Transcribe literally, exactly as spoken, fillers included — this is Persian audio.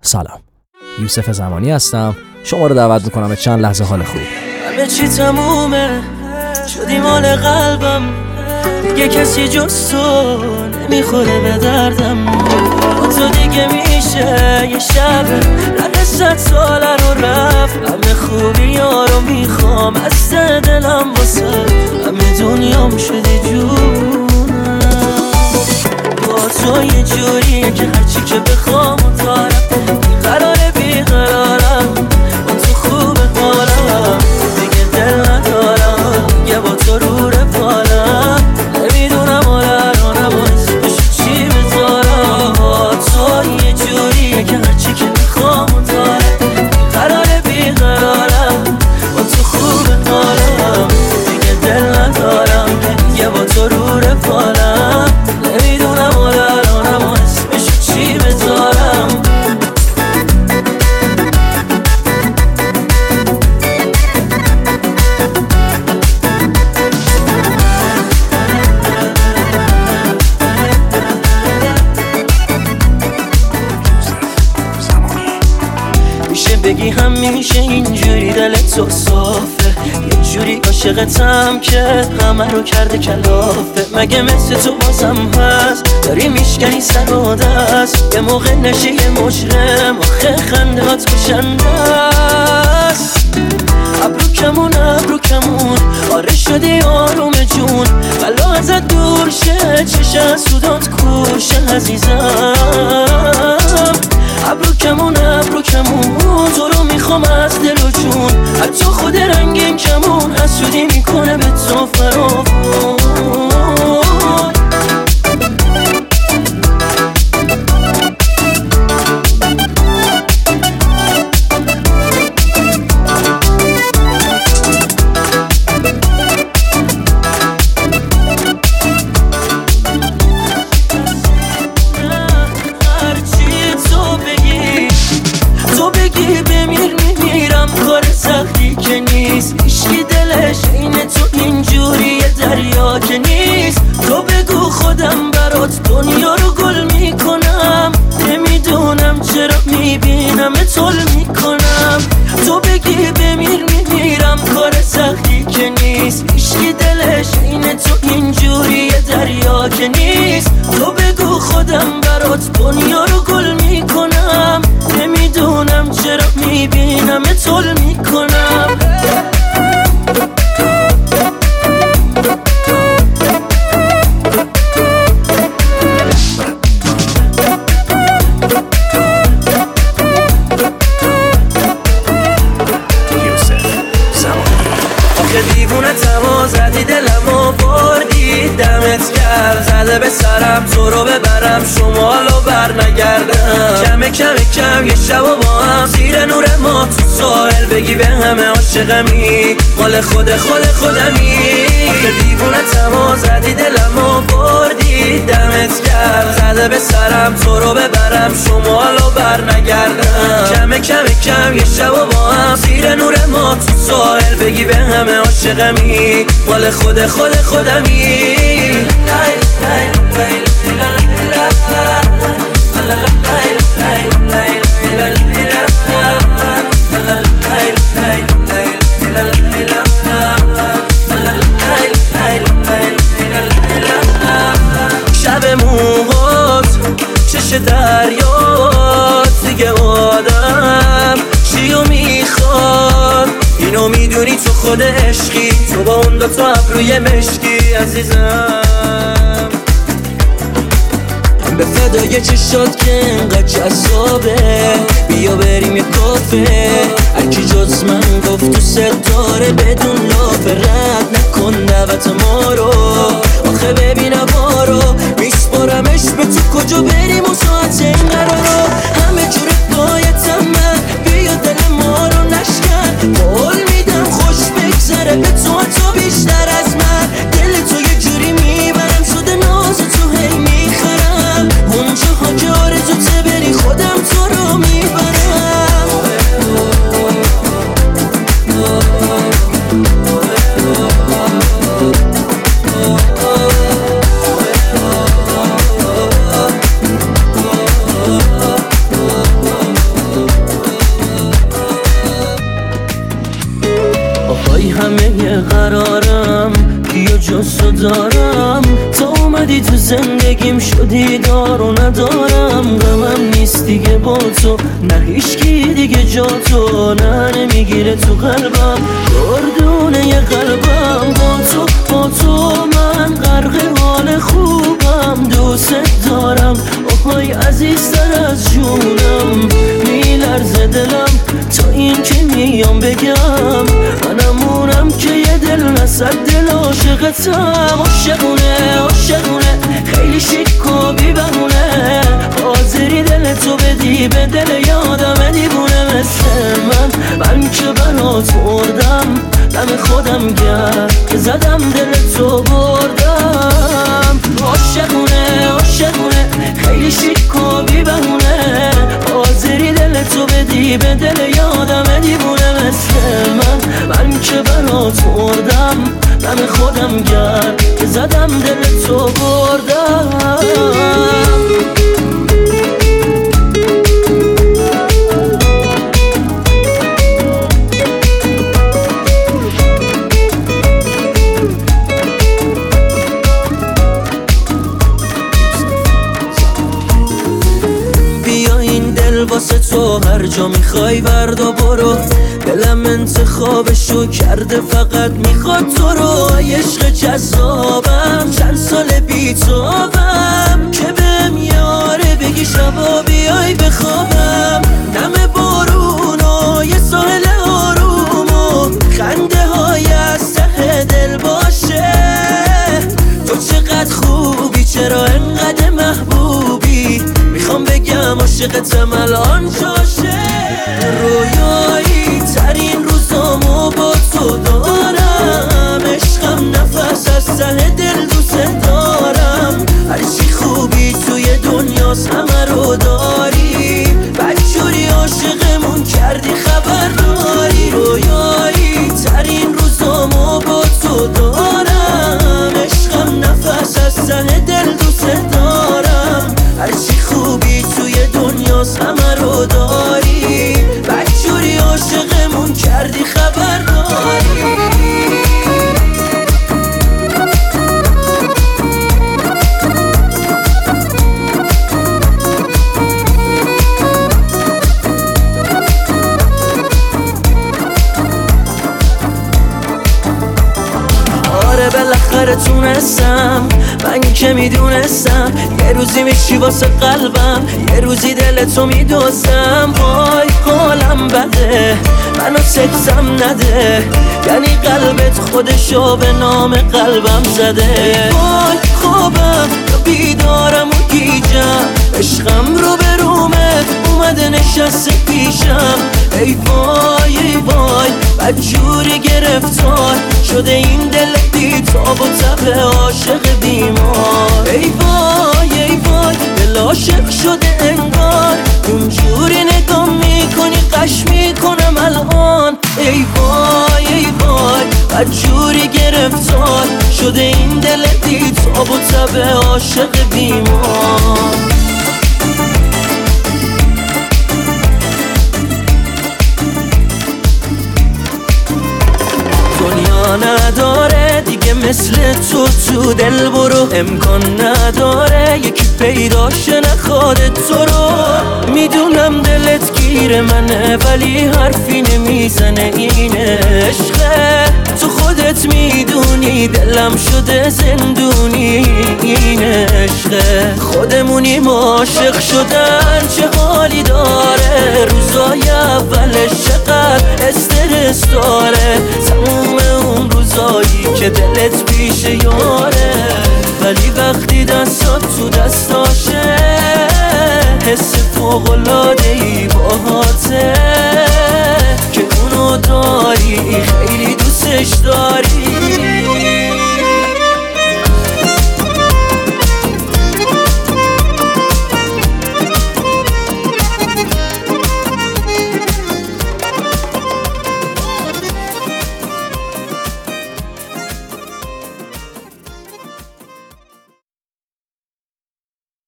سلام، یوسف زمانی هستم. شما رو دعوت میکنم به چند لحظه حال خوب. همه چی تمومه، شدی مال قلبم، دیگه کسی جز تو نمیخوره به دردم. با تو دیگه میشه یه شب رد صد ساله رو رفت. همه خوبی ها رو میخوام از ته دلم، واسه همه دنیام شدی جونم. با تو یه جوریه که هرچی که بخوام و دارم، بیقراره بیقرارم، با تو خوبه حالم، دیگه دل ندارم، یه با تو رو رفالم. نمیدونم آلرانم و اسمشو چی بذارم. با تو یه جوریه که هرچی که بخوام و دارم، بیقراره بیقرارم، با تو خوبه حالم، دیگه دل ندارم، یه با تو رو رفالم. نمیدونم آلرانم و اسمشو چی بذارم. میشه بگی همیشه اینجوری دلت تو صافه، یه جوری عاشقتم که همه رو کرده کلافه. مگه مثل تو بازم هست داری میشکنی سر و دست؟ یه موقع نشی یه مجرم، آخه خنده هات کشنده است. ابرو کمون ابرو کمون، آره شدی آروم جون، بلا ازت دور شه، چشه سودات کوشه عزیزم. ابرو کمون ابرو کمون، تو رو میخوام از دل و جون، حتی خود رنگین کمون حسودی میکنه به تو فراوون. هیچکی دلش این تو اینجوری دریا که نیست. تو بگو خودم برات دنیا رو گل میکنم، نمیدونم چرا میبینم تول میکنم. تو بگی بمیر میمیرم، کار سختی که نیست. هیچکی دلش این تو اینجوری دریا که نیست. تو بگو خودم برات دنیا رو گل میکنم، نمیدونم چرا میبینم تول میکنم. دیوونه تما زدی دلمو بردی، دمت کرد زده به سرم تو رو ببرم شمالو بر نگردم. کم کم کم یه شب و با هم زیر نور ما تو ساحل بگی به همه عاشقمی، مال خود خود خودمی. آخه دیوونه تما زدی دلمو بردی، دمت کرد زده به سرم تو رو ببرم شمالو بر نگردم. کم کم کم یه شب و با هم زیر نور ما تو ساحل بگی به همه عاشقمی، مال خود خود خودمی. شب موهات چش دریات، دیگه آدم چیو میخواد؟ اینو میدونی تو خود عشقی، تو با اون دوتا ابروی مشکی عزیزم. به فدای چشات که انقدر جذابه، بیا بریم یه کافه. هرکی جز من گفت تو ستاره بدون لافه، رد نکن دعوت ما رو. آخه ببین هوا رو میسپارمش به تو، کجا بریم و ساعت این قرارو. همه جوره بایدم من، بیا دل ما رو نشکن. قول میدم خوش بگذره به تو حتی بیشتر از من. دل تو یه جوری میبرم شده ناز تو هی میخرم. اونجاها که آرزوته بری خودم تو رو میبرم. Oh جز تو دارم. تا اومدی تو زندگیم شدی دار و ندارم. غمم نیست دیگه با تو، نه هیچکی دیگه جا تو، نه نمیگیره تو قلبم گردونه ی قلبم. با تو با تو من غرق حال خوبم، دوست دارم آهای عزیزتر از جونم. میلرزه دلم تا این که میام بگم، منمونم که یه دل نصد دل عاشقتم. عاشقونه عاشقونه خیلی شیک و بی بهونه، حاضری دل تو بدی به دل یادم دیوونه مثل من. من که برات مردم دم خودم گرد که زدم دل تو بردم. عاشقونه عاشقونه خیلی شیک و بی بهونه، حاضری دل تو بدی به دل یادم دیوونه مثل من. من که برات مردم دم خودم گرد که زدم دل تو بردم. واسه تو هر جا میخوای وردا برو، دلم انتخابشو کرده فقط میخواد تو رو. عشق جذابم چند سال بیتابم، که بهم یاره بگی شبا بیای بخوابم. نم بارون و یه ساحل آروم و خنده های از ته دل باشه. تو چقدر خوبی چرا انقدر محبوبی، میخوام بگم عاشقتم الان جاشه. رویایی ترین روزامو با تو دارم، عشقم نفس از ته دل دوست دارم. هرچی خوبی توی دنیاست همه رو داری، بدجوری عاشقمون کردی خبر داری. رویایی ترین روزامو با تو دارم، عشقم نفس از ته دل دوست دارم. هرچی خوبی توی دنیاست همه رو داری، بدجوری عاشقمون کردی خبر داری. بالاخره تونستم، من که میدونستم یه روزی میشی واسه قلبم، یه روزی دلتو میدوزم. وای حالم بده منو سکتم نده، یعنی قلبت خودشو به نام قلبم زده. وای خوابم یا بیدارم و گیجم، عشقم رو به رومه اومده نشسته پیشم. ای وای ای وای بدجوری گرفتار شده این دل بیتاب و تب عاشق بیمار. ای وای ای وای دل عاشق شده انگار، اونجوری نگاه میکنی قش میکنم الان. ای وای ای وای بدجوری گرفتار شده این دل بیتاب و تب عاشق بیمار. دنیا نداره دیگه مثل تو تو دل برو، امکان نداره یکی پیداش نخواد تو رو. میدونم دلت گیر منه ولی حرفی نمیزنه، این عشقه تو خودت میدونی دلم شده زندونی. این عشقه خودمونیم عاشق شدن چه حالی داره، روزای اولش چقدر استرس داره. تموم اون روزایی که دلت پیش یاره، ولی وقتی دستات تو دستاشه حس فوق‌العاده‌ای باهاته که اونو داری خیلی دوستش داری.